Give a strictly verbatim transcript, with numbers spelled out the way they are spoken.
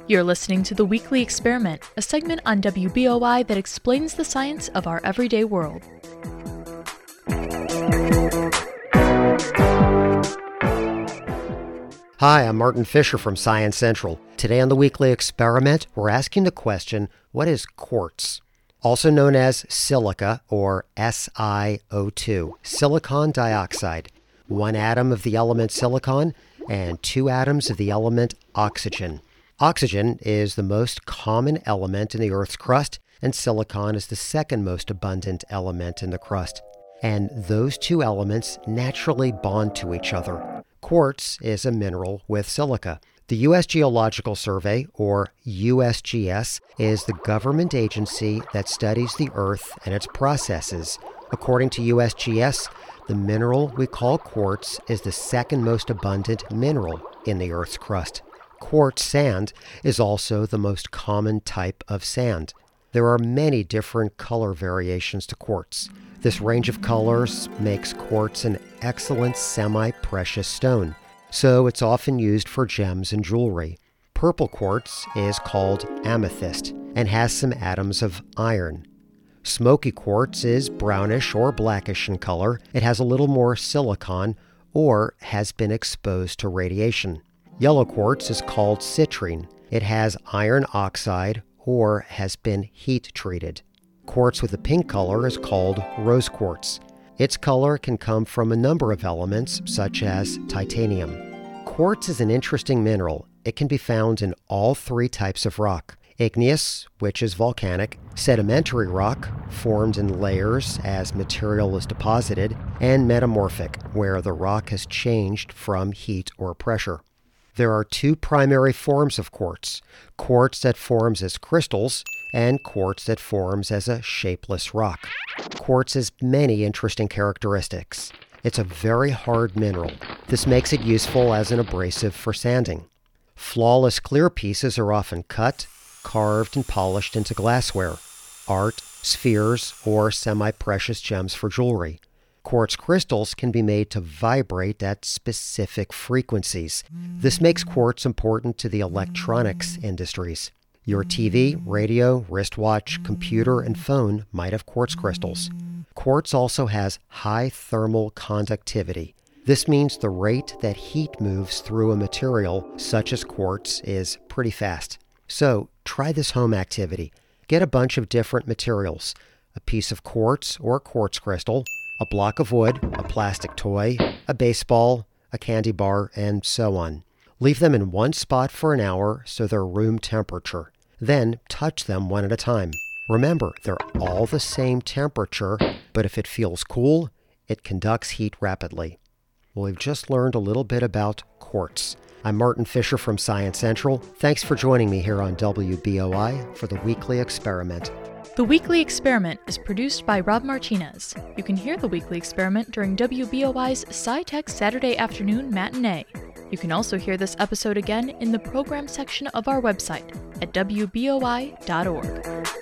You're listening to The Weekly Experiment, a segment on W B O I that explains the science of our everyday world. Hi, I'm Martin Fisher from Science Central. Today on The Weekly Experiment, we're asking the question, what is quartz? Also known as silica, or S i O two, silicon dioxide. One atom of the element silicon and two atoms of the element oxygen. Oxygen is the most common element in the Earth's crust, and silicon is the second most abundant element in the crust. And those two elements naturally bond to each other. Quartz is a mineral with silica. The U S Geological Survey, or U S G S, is the government agency that studies the Earth and its processes. According to U S G S, the mineral we call quartz is the second most abundant mineral in the Earth's crust. Quartz sand is also the most common type of sand. There are many different color variations to quartz. This range of colors makes quartz an excellent semi-precious stone, so it's often used for gems and jewelry. Purple quartz is called amethyst and has some atoms of iron. Smoky quartz is brownish or blackish in color. It has a little more silicon or has been exposed to radiation. Yellow quartz is called citrine. It has iron oxide or has been heat treated. Quartz with a pink color is called rose quartz. Its color can come from a number of elements, such as titanium. Quartz is an interesting mineral. It can be found in all three types of rock. Igneous, which is volcanic, sedimentary rock, formed in layers as material is deposited, and metamorphic, where the rock has changed from heat or pressure. There are two primary forms of quartz, quartz that forms as crystals and quartz that forms as a shapeless rock. Quartz has many interesting characteristics. It's a very hard mineral. This makes it useful as an abrasive for sanding. Flawless clear pieces are often cut, carved, and polished into glassware, art, spheres, or semi-precious gems for jewelry. Quartz crystals can be made to vibrate at specific frequencies. This makes quartz important to the electronics industries. Your T V, radio, wristwatch, computer, and phone might have quartz crystals. Quartz also has high thermal conductivity. This means the rate that heat moves through a material, such as quartz, is pretty fast. So, try this home activity. Get a bunch of different materials, a piece of quartz or quartz crystal, a block of wood, a plastic toy, a baseball, a candy bar, and so on. Leave them in one spot for an hour so they're room temperature. Then touch them one at a time. Remember, they're all the same temperature, but if it feels cool, it conducts heat rapidly. Well, we've just learned a little bit about quartz. I'm Martin Fisher from Science Central. Thanks for joining me here on W B O I for The Weekly Experiment. The Weekly Experiment is produced by Rob Martinez. You can hear The Weekly Experiment during W B O I's SciTech Saturday Afternoon Matinee. You can also hear this episode again in the program section of our website at W B O I dot org.